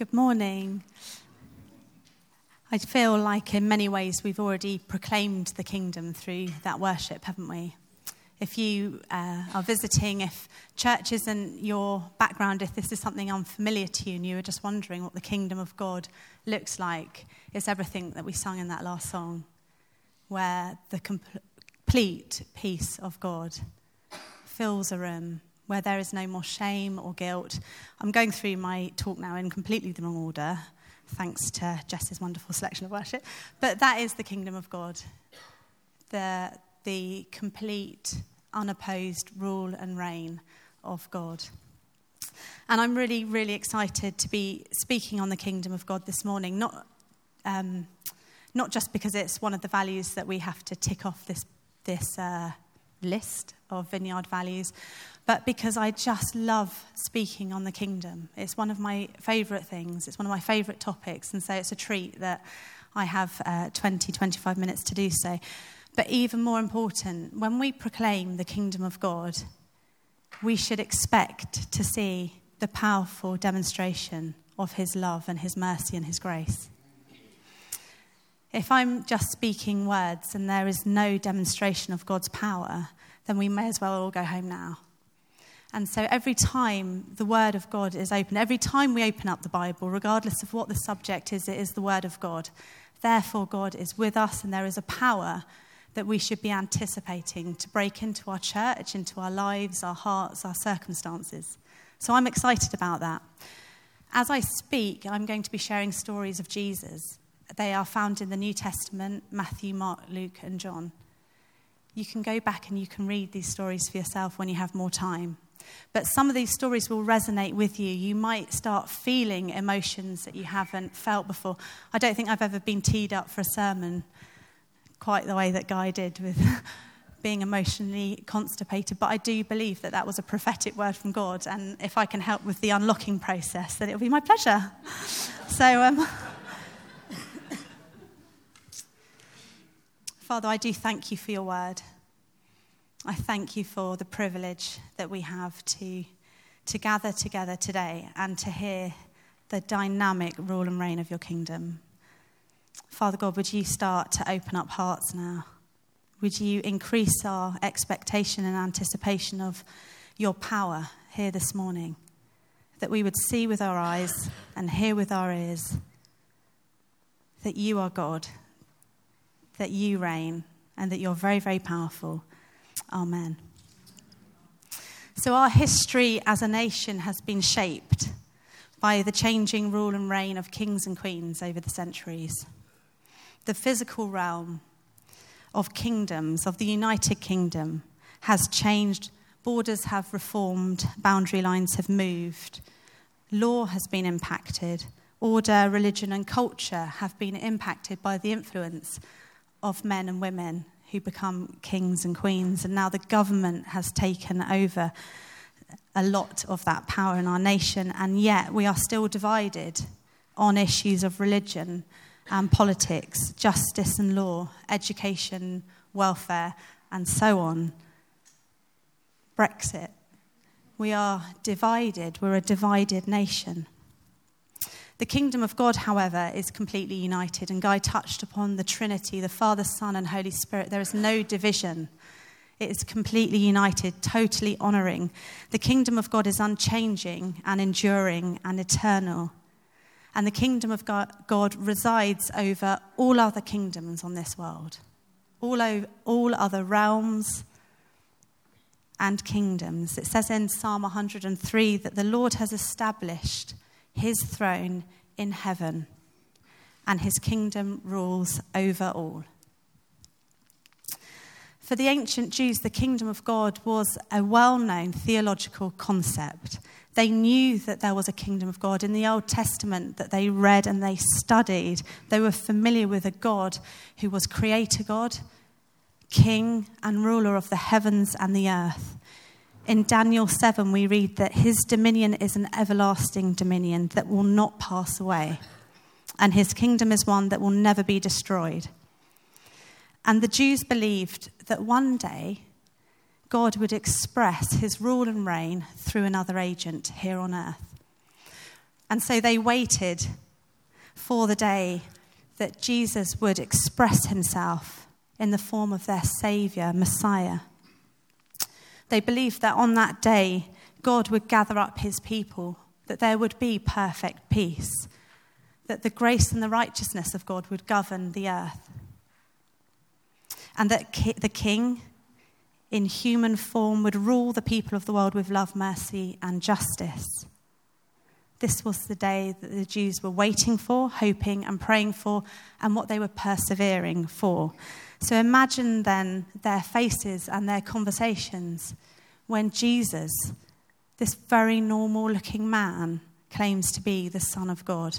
Good morning. I feel like in many ways we've already proclaimed the kingdom through that worship, haven't we? If you are visiting, if church isn't your background, if this is something unfamiliar to you and you are just wondering what the kingdom of God looks like, it's everything that we sung in that last song, where the complete peace of God fills a room, where there is no more shame or guilt. I'm going through my talk now in completely the wrong order, thanks to Jess's wonderful selection of worship. But that is the kingdom of God, the complete, unopposed rule and reign of God. And I'm really, really excited to be speaking on the kingdom of God this morning, not just because it's one of the values that we have to tick off this list of Vineyard values, but because I just love speaking on the kingdom. It's one of my favourite things. It's one of my favourite topics, and so it's a treat that I have 25 minutes to do so. But even more important, when we proclaim the kingdom of God, we should expect to see the powerful demonstration of his love and his mercy and his grace. If I'm just speaking words and there is no demonstration of God's power, then we may as well all go home now. And so every time the word of God is open, every time we open up the Bible, regardless of what the subject is, it is the word of God. Therefore, God is with us, and there is a power that we should be anticipating to break into our church, into our lives, our hearts, our circumstances. So I'm excited about that. As I speak, I'm going to be sharing stories of Jesus. They are found in the New Testament, Matthew, Mark, Luke, and John. You can go back and you can read these stories for yourself when you have more time. But some of these stories will resonate with you. You might start feeling emotions that you haven't felt before. I don't think I've ever been teed up for a sermon quite the way that Guy did with being emotionally constipated. But I do believe that was a prophetic word from God. And if I can help with the unlocking process, then it'll be my pleasure. So, Father, I do thank you for your word. I thank you for the privilege that we have to gather together today and to hear the dynamic rule and reign of your kingdom. Father God, would you start to open up hearts now? Would you increase our expectation and anticipation of your power here this morning? That we would see with our eyes and hear with our ears that you are God, that you reign, and that you're very, very powerful. Amen. So our history as a nation has been shaped by the changing rule and reign of kings and queens over the centuries. The physical realm of kingdoms, of the United Kingdom, has changed. Borders have reformed, boundary lines have moved, law has been impacted, order, religion and culture have been impacted by the influence of men and women who become kings and queens, and now the government has taken over a lot of that power in our nation, and yet we are still divided on issues of religion and politics, justice and law, education, welfare, and so on. Brexit. We are divided. We're a divided nation. The kingdom of God, however, is completely united, and Guy touched upon the Trinity, the Father, Son, and Holy Spirit. There is no division. It is completely united, totally honouring. The kingdom of God is unchanging and enduring and eternal. And the kingdom of God resides over all other kingdoms on this world, all other realms and kingdoms. It says in Psalm 103 that the Lord has established his throne in heaven, and his kingdom rules over all. For the ancient Jews, the kingdom of God was a well-known theological concept. They knew that there was a kingdom of God. In the Old Testament that they read and they studied, they were familiar with a God who was creator God, king and ruler of the heavens and the earth. In Daniel 7, we read that his dominion is an everlasting dominion that will not pass away, and his kingdom is one that will never be destroyed. And the Jews believed that one day God would express his rule and reign through another agent here on earth. And so they waited for the day that Jesus would express himself in the form of their Saviour, Messiah. They believed that on that day, God would gather up his people, that there would be perfect peace, that the grace and the righteousness of God would govern the earth, and that the King, in human form, would rule the people of the world with love, mercy, and justice. This was the day that the Jews were waiting for, hoping and praying for, and what they were persevering for. So imagine then their faces and their conversations when Jesus, this very normal-looking man, claims to be the Son of God.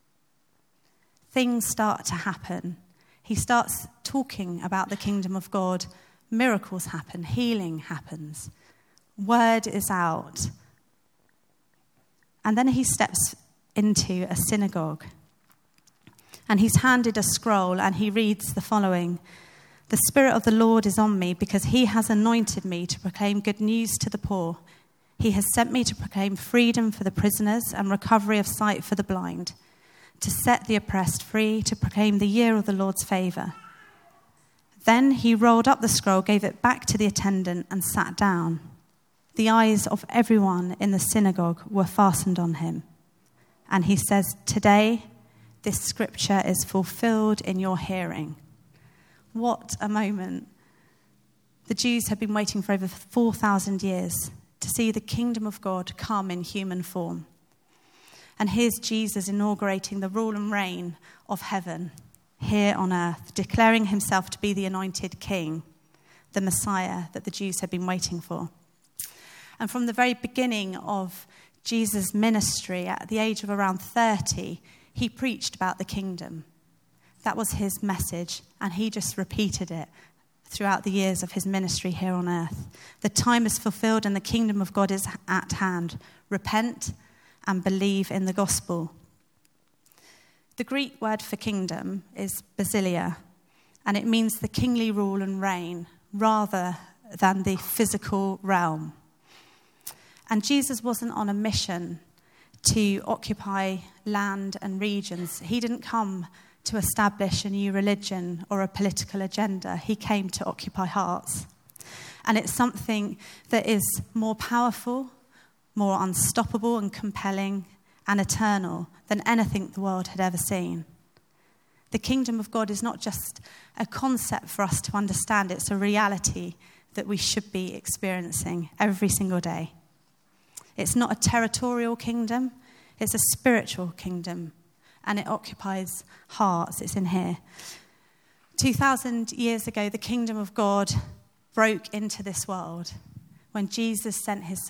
Things start to happen. He starts talking about the kingdom of God. Miracles happen. Healing happens. Word is out. And then he steps into a synagogue. And he's handed a scroll and he reads the following: "The Spirit of the Lord is on me because he has anointed me to proclaim good news to the poor. He has sent me to proclaim freedom for the prisoners and recovery of sight for the blind, to set the oppressed free, to proclaim the year of the Lord's favour." Then he rolled up the scroll, gave it back to the attendant, and sat down. The eyes of everyone in the synagogue were fastened on him. And he says, "Today, this scripture is fulfilled in your hearing." What a moment. The Jews had been waiting for over 4,000 years to see the kingdom of God come in human form. And here's Jesus inaugurating the rule and reign of heaven here on earth, declaring himself to be the anointed king, the Messiah that the Jews had been waiting for. And from the very beginning of Jesus' ministry, at the age of around 30, he preached about the kingdom. That was his message, and he just repeated it throughout the years of his ministry here on earth. The time is fulfilled and the kingdom of God is at hand. Repent and believe in the gospel. The Greek word for kingdom is basileia, and it means the kingly rule and reign rather than the physical realm. And Jesus wasn't on a mission to occupy land and regions. He didn't come to establish a new religion or a political agenda. He came to occupy hearts. And it's something that is more powerful, more unstoppable and compelling and eternal than anything the world had ever seen. The kingdom of God is not just a concept for us to understand, it's a reality that we should be experiencing every single day. It's not a territorial kingdom, it's a spiritual kingdom, and it occupies hearts. It's in here. 2,000 years ago, the kingdom of God broke into this world when God sent his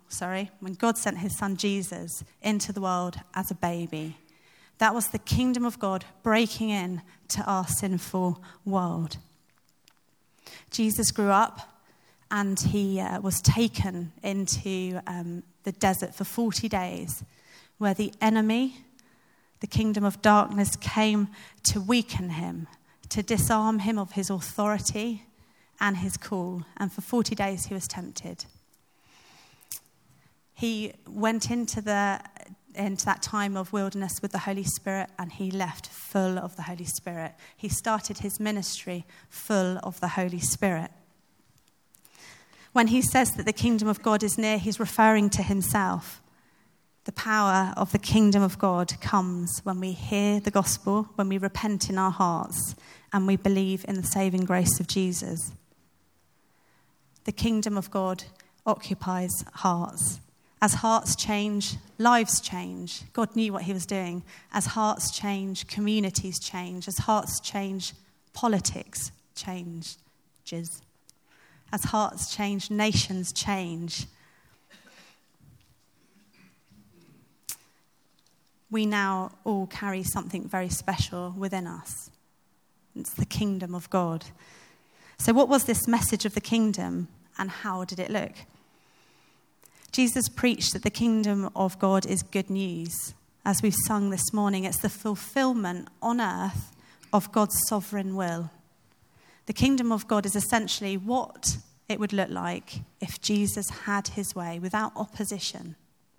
son Jesus into the world as a baby. That was the kingdom of God breaking in to our sinful world. Jesus grew up and he was taken into the desert for 40 days, where the enemy, the kingdom of darkness, came to weaken him, to disarm him of his authority and his call. And for 40 days he was tempted. He went into that time of wilderness with the Holy Spirit, and he left full of the Holy Spirit. He started his ministry full of the Holy Spirit. When he says that the kingdom of God is near, he's referring to himself. The power of the kingdom of God comes when we hear the gospel, when we repent in our hearts, and we believe in the saving grace of Jesus. The kingdom of God occupies hearts. As hearts change, lives change. God knew what he was doing. As hearts change, communities change. As hearts change, politics changes. As hearts change, nations change. We now all carry something very special within us. It's the kingdom of God. So what was this message of the kingdom, and how did it look? Jesus preached that the kingdom of God is good news. As we've sung this morning, it's the fulfillment on earth of God's sovereign will. The kingdom of God is essentially what it would look like if Jesus had his way without opposition,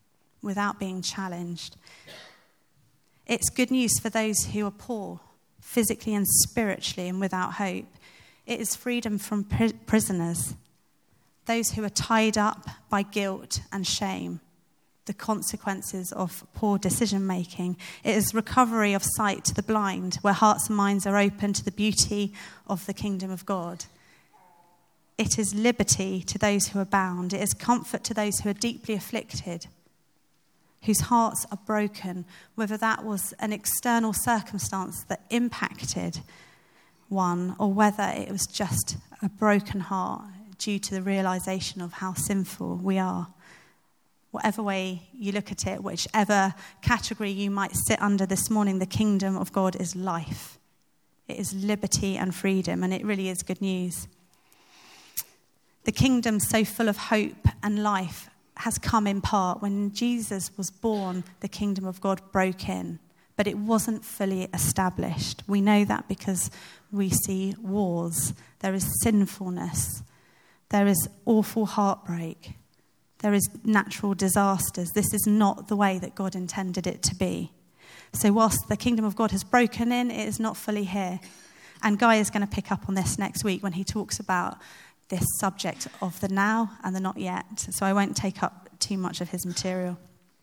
without being challenged. It's good news for those who are poor, physically and spiritually, and without hope. It is freedom from prisoners, those who are tied up by guilt and shame, the consequences of poor decision-making. It is recovery of sight to the blind, where hearts and minds are open to the beauty of the kingdom of God. It is liberty to those who are bound. It is comfort to those who are deeply afflicted, whose hearts are broken, whether that was an external circumstance that impacted one or whether it was just a broken heart due to the realization of how sinful we are. Whatever way you look at it, whichever category you might sit under this morning, the kingdom of God is life. It is liberty and freedom, and it really is good news. The kingdom so full of hope and life has come in part. When Jesus was born, the kingdom of God broke in, but it wasn't fully established. We know that because we see wars. There is sinfulness. There is awful heartbreak. There is natural disasters. This is not the way that God intended it to be. So whilst the kingdom of God has broken in, it is not fully here. And Guy is going to pick up on this next week when he talks about this subject of the now and the not yet. So I won't take up too much of his material.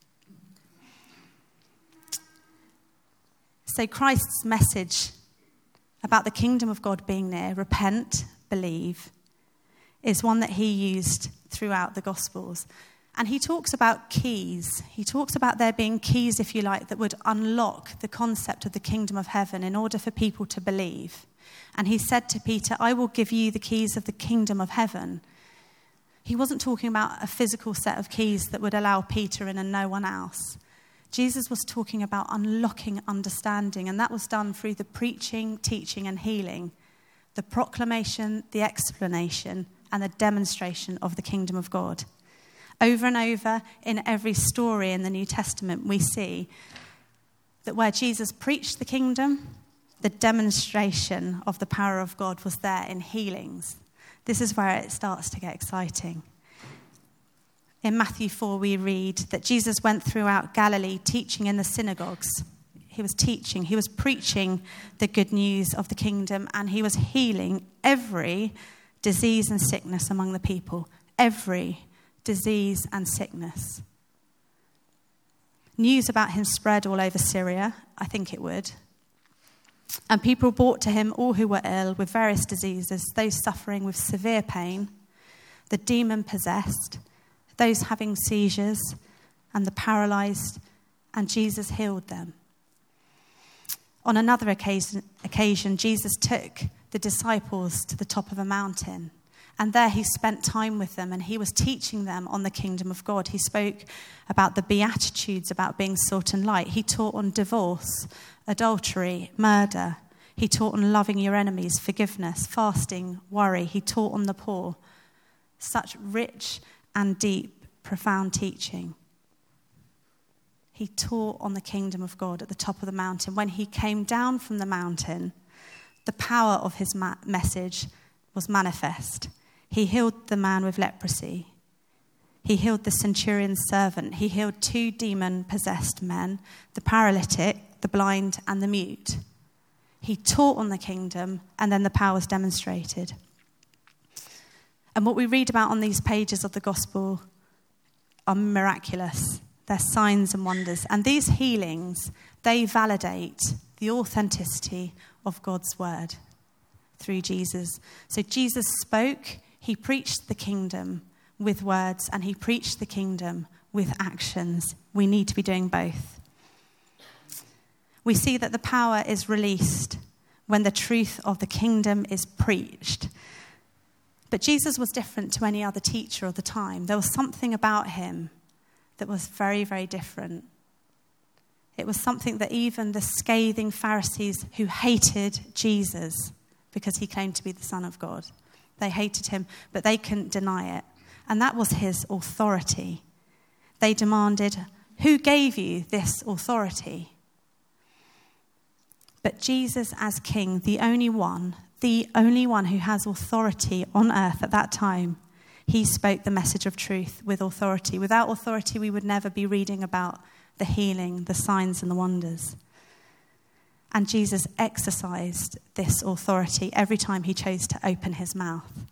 So Christ's message about the kingdom of God being near, repent, believe, is one that he used throughout the Gospels. And he talks about keys. He talks about there being keys, if you like, that would unlock the concept of the kingdom of heaven in order for people to believe. And he said to Peter, I will give you the keys of the kingdom of heaven. He wasn't talking about a physical set of keys that would allow Peter in and no one else. Jesus was talking about unlocking understanding, and that was done through the preaching, teaching, and healing, the proclamation, the explanation, and the demonstration of the kingdom of God. Over and over in every story in the New Testament, we see that where Jesus preached the kingdom, the demonstration of the power of God was there in healings. This is where it starts to get exciting. In Matthew 4, we read that Jesus went throughout Galilee teaching in the synagogues. He was teaching, he was preaching the good news of the kingdom, and he was healing every disease and sickness among the people. Every disease and sickness. News about him spread all over Syria. I think it would. And people brought to him all who were ill with various diseases, those suffering with severe pain, the demon-possessed, those having seizures, and the paralyzed, and Jesus healed them. On another occasion, Jesus took the disciples to the top of a mountain, and there he spent time with them, and he was teaching them on the kingdom of God. He spoke about the Beatitudes, about being salt and light. He taught on divorce, adultery, murder. He taught on loving your enemies, forgiveness, fasting, worry. He taught on the poor. Such rich and deep, profound teaching. He taught on the kingdom of God at the top of the mountain. When he came down from the mountain, the power of his message was manifest. He healed the man with leprosy. He healed the centurion's servant. He healed 2 demon-possessed men, the paralytic, the blind, and the mute. He taught on the kingdom, and then the power was demonstrated. And what we read about on these pages of the gospel are miraculous. They're signs and wonders. And these healings, they validate the authenticity of God's word through Jesus. So Jesus spoke, he preached the kingdom with words, and he preached the kingdom with actions. We need to be doing both. We see that the power is released when the truth of the kingdom is preached. But Jesus was different to any other teacher of the time. There was something about him that was very, very different. It was something that even the scathing Pharisees who hated Jesus because he claimed to be the Son of God, they hated him, but they couldn't deny it. And that was his authority. They demanded, who gave you this authority? But Jesus as king, the only one who has authority on earth at that time, He spoke the message of truth with authority. Without authority, we would never be reading about the healing, the signs and the wonders. And Jesus exercised this authority every time he chose to open his mouth.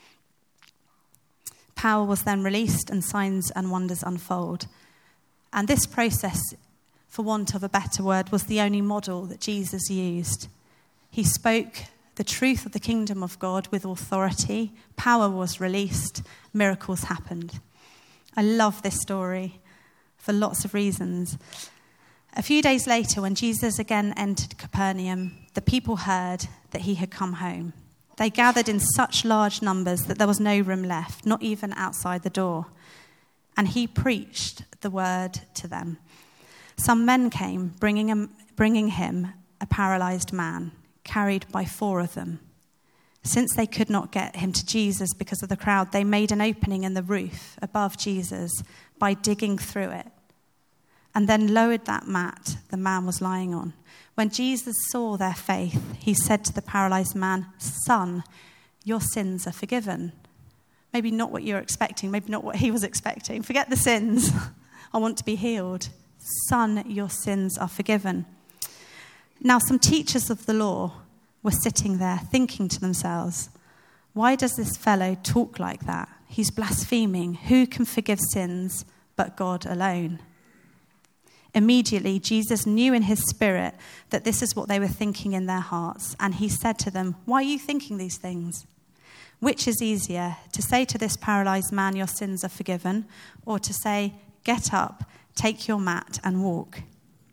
Power was then released and signs and wonders unfold. And this process, for want of a better word, was the only model that Jesus used. He spoke the truth of the kingdom of God with authority. Power was released. Miracles happened. I love this story for lots of reasons. A few days later, when Jesus again entered Capernaum, the people heard that he had come home. They gathered in such large numbers that there was no room left, not even outside the door. And he preached the word to them. Some men came, bringing him a paralyzed man, carried by 4 of them. Since they could not get him to Jesus because of the crowd, they made an opening in the roof above Jesus by digging through it, and then lowered that mat the man was lying on. When Jesus saw their faith, he said to the paralyzed man, "Son, your sins are forgiven." Maybe not what you're expecting, maybe not what he was expecting. Forget the sins. I want to be healed. Son, your sins are forgiven. Now, some teachers of the law were sitting there thinking to themselves, why does this fellow talk like that? He's blaspheming. Who can forgive sins but God alone? Immediately, Jesus knew in his spirit that this is what they were thinking in their hearts. And he said to them, why are you thinking these things? Which is easier, to say to this paralyzed man, your sins are forgiven, or to say, get up, take your mat and walk?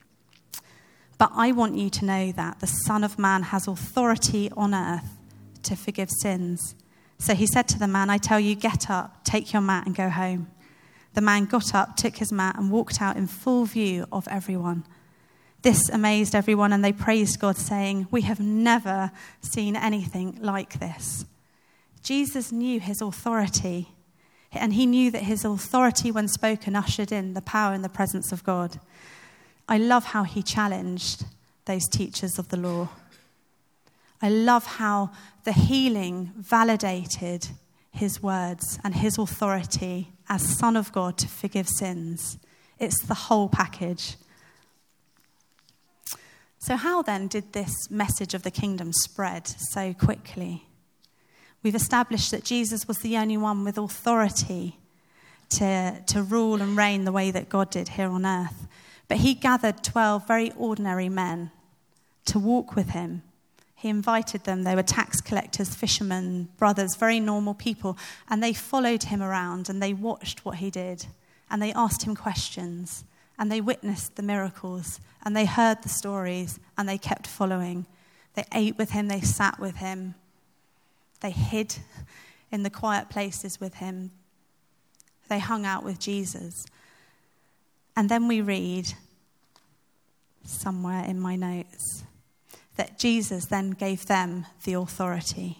But I want you to know that the Son of Man has authority on earth to forgive sins. So he said to the man, I tell you, get up, take your mat and go home. The man got up, took his mat and walked out in full view of everyone. This amazed everyone and they praised God, saying, we have never seen anything like this. Jesus knew his authority, and he knew that his authority when spoken ushered in the power and the presence of God. I love how he challenged those teachers of the law. I love how the healing validated his words and his authority as Son of God to forgive sins. It's the whole package. So how then did this message of the kingdom spread so quickly? We've established that Jesus was the only one with authority to rule and reign the way that God did here on earth. But he gathered 12 very ordinary men to walk with him. He invited them. They were tax collectors, fishermen, brothers, very normal people. And they followed him around and they watched what he did. And they asked him questions. And they witnessed the miracles. And they heard the stories. And they kept following. They ate with him. They sat with him. They hid in the quiet places with him. They hung out with Jesus. And then we read somewhere in my notes that Jesus then gave them the authority.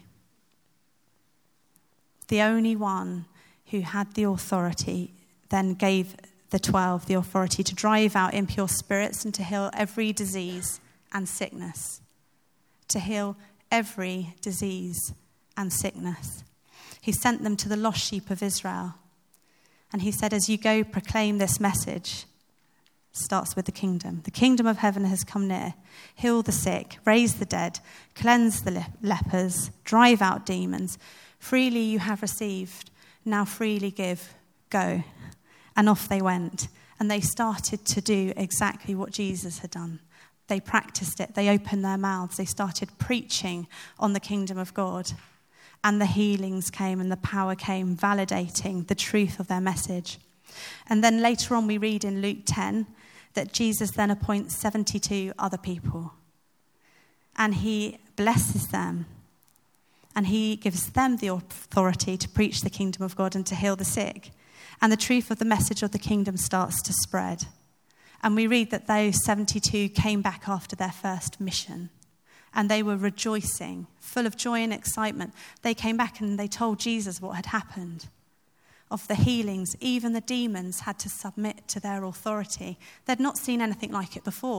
The only one who had the authority then gave the 12 the authority to drive out impure spirits and to heal every disease and sickness. To heal every disease and sickness. He sent them to the lost sheep of Israel. And he said, as you go, proclaim this message. Starts with the kingdom. The kingdom of heaven has come near. Heal the sick, raise the dead, cleanse the lepers, drive out demons. Freely you have received, now freely give. Go. And off they went. And they started to do exactly what Jesus had done. They practiced it. They opened their mouths. They started preaching on the kingdom of God. And the healings came and the power came, validating the truth of their message. And then later on we read in Luke 10 that Jesus then appoints 72 other people. And he blesses them. And he gives them the authority to preach the kingdom of God and to heal the sick. And the truth of the message of the kingdom starts to spread. And we read that those 72 came back after their first mission. And they were rejoicing, full of joy and excitement. They came back and they told Jesus what had happened. Of the healings, even the demons had to submit to their authority. They'd not seen anything like it before.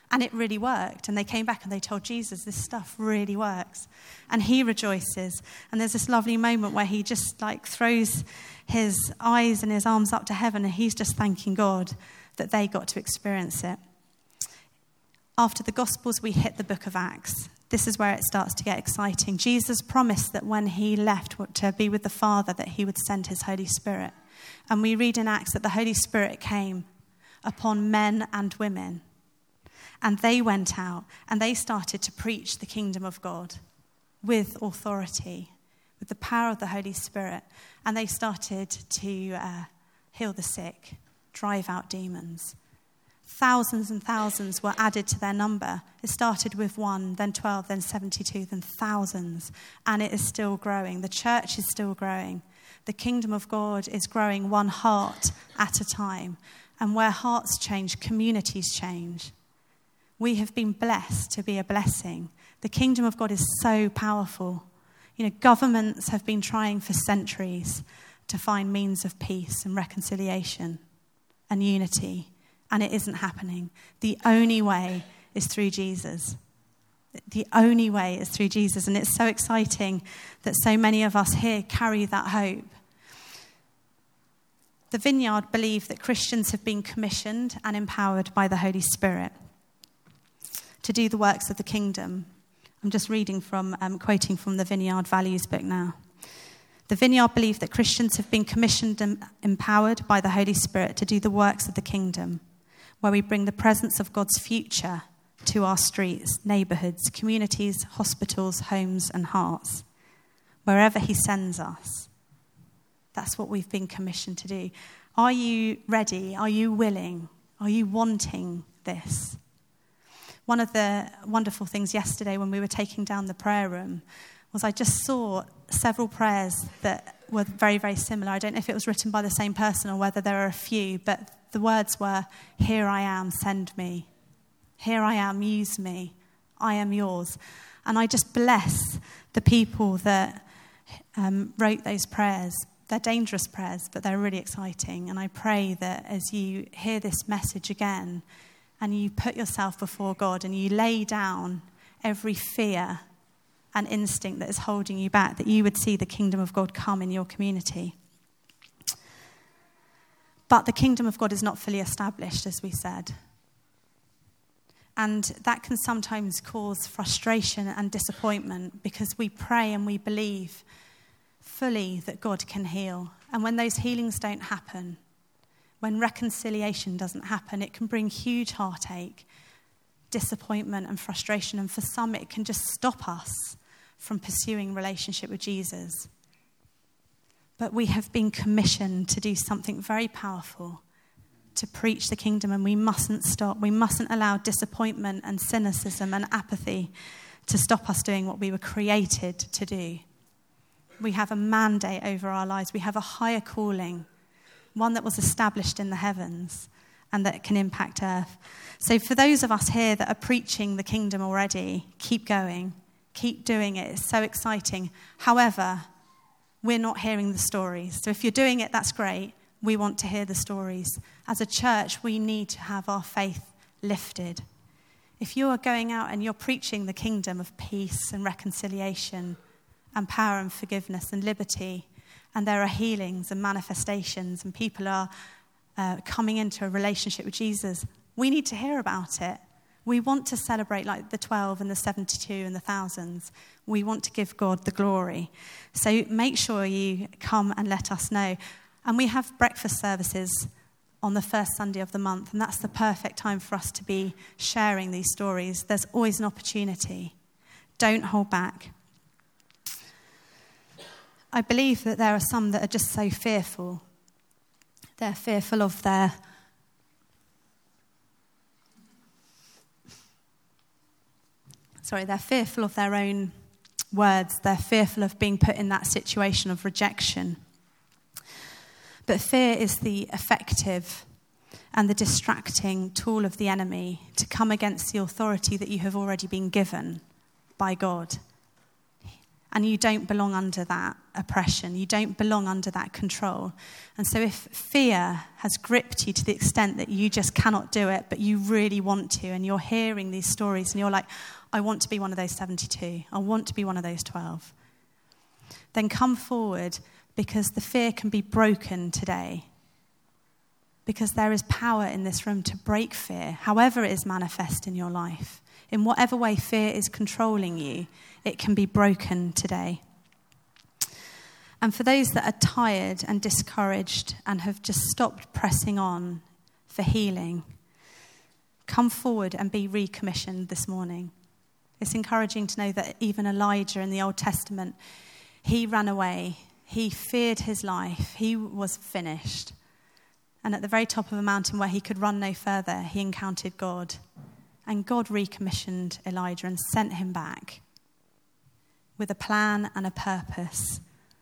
And it really worked. And they came back and they told Jesus, this stuff really works. And he rejoices. And there's this lovely moment where he just throws his eyes and his arms up to heaven, and he's just thanking God that they got to experience it. After the Gospels, we hit the book of Acts. This is where it starts to get exciting. Jesus promised that when he left to be with the Father, that he would send his Holy Spirit. And we read in Acts that the Holy Spirit came upon men and women. And they went out and they started to preach the kingdom of God with authority, with the power of the Holy Spirit. And they started to heal the sick, drive out demons. Thousands and thousands were added to their number. It started with 1, then 12, then 72, then thousands. And it is still growing. The church is still growing. The kingdom of God is growing one heart at a time. And where hearts change, communities change. We have been blessed to be a blessing. The kingdom of God is so powerful. Governments have been trying for centuries to find means of peace and reconciliation and unity, and it isn't happening. The only way is through Jesus. The only way is through Jesus, and it's so exciting that so many of us here carry that hope. The Vineyard believe that Christians have been commissioned and empowered by the Holy Spirit to do the works of the kingdom. I'm just quoting from the Vineyard Values book now. The Vineyard believe that Christians have been commissioned and empowered by the Holy Spirit to do the works of the kingdom, where we bring the presence of God's future to our streets, neighbourhoods, communities, hospitals, homes and hearts, wherever he sends us. That's what we've been commissioned to do. Are you ready? Are you willing? Are you wanting this? One of the wonderful things yesterday when we were taking down the prayer room was I just saw several prayers that were very, very similar. I don't know if it was written by the same person or whether there are a few, but the words were, "Here I am, send me. Here I am, use me. I am yours." And I just bless the people that wrote those prayers. They're dangerous prayers, but they're really exciting. And I pray that as you hear this message again, and you put yourself before God and you lay down every fear and instinct that is holding you back, that you would see the kingdom of God come in your community. But the kingdom of God is not fully established, as we said. And that can sometimes cause frustration and disappointment because we pray and we believe fully that God can heal. And when those healings don't happen, when reconciliation doesn't happen, it can bring huge heartache, disappointment and frustration. And for some, it can just stop us from pursuing relationship with Jesus. But we have been commissioned to do something very powerful, to preach the kingdom, and we mustn't stop. We mustn't allow disappointment and cynicism and apathy to stop us doing what we were created to do. We have a mandate over our lives. We have a higher calling, one that was established in the heavens and that can impact earth. So for those of us here that are preaching the kingdom already, keep going, keep doing it. It's so exciting. However, we're not hearing the stories. So if you're doing it, that's great. We want to hear the stories. As a church, we need to have our faith lifted. If you are going out and you're preaching the kingdom of peace and reconciliation and power and forgiveness and liberty, and there are healings and manifestations and people are coming into a relationship with Jesus, we need to hear about it. We want to celebrate like the 12 and the 72 and the thousands. We want to give God the glory. So make sure you come and let us know. And we have breakfast services on the first Sunday of the month, and that's the perfect time for us to be sharing these stories. There's always an opportunity. Don't hold back. I believe that there are some that are just so fearful. They're fearful of they're fearful of their own words. They're fearful of being put in that situation of rejection. But fear is the effective and the distracting tool of the enemy to come against the authority that you have already been given by God. And you don't belong under that oppression. You don't belong under that control. And so if fear has gripped you to the extent that you just cannot do it, but you really want to, and you're hearing these stories and you're like, I want to be one of those 72. I want to be one of those 12. Then come forward, because the fear can be broken today. Because there is power in this room to break fear, however it is manifest in your life. In whatever way fear is controlling you, it can be broken today. And for those that are tired and discouraged and have just stopped pressing on for healing, come forward and be recommissioned this morning. It's encouraging to know that even Elijah in the Old Testament, he ran away. He feared his life. He was finished. And at the very top of a mountain where he could run no further, he encountered God. And God recommissioned Elijah and sent him back with a plan and a purpose.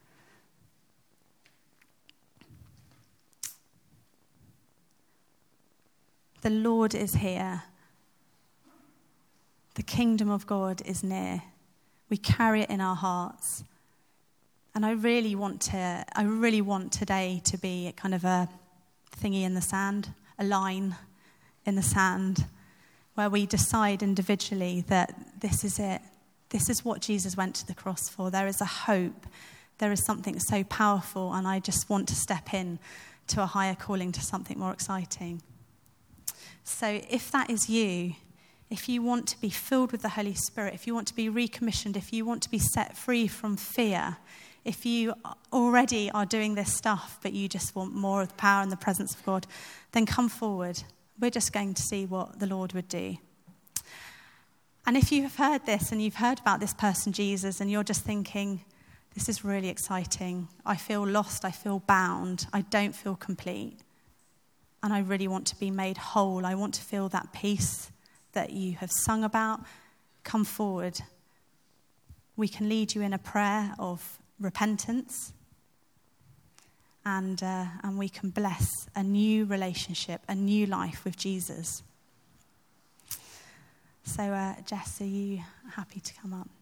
The Lord is here. The kingdom of God is near. We carry it in our hearts. And I really want today to be kind of a thingy in the sand, a line in the sand, where we decide individually that this is it. This is what Jesus went to the cross for. There is a hope. There is something so powerful, and I just want to step in to a higher calling, to something more exciting. So if that is you, if you want to be filled with the Holy Spirit, if you want to be recommissioned, if you want to be set free from fear, if you already are doing this stuff, but you just want more of the power and the presence of God, then come forward. We're just going to see what the Lord would do. And if you have heard this and you've heard about this person, Jesus, and you're just thinking, this is really exciting. I feel lost. I feel bound. I don't feel complete. And I really want to be made whole. I want to feel that peace that you have sung about. Come forward. We can lead you in a prayer of repentance. And we can bless a new relationship, a new life with Jesus. So, Jess, are you happy to come up?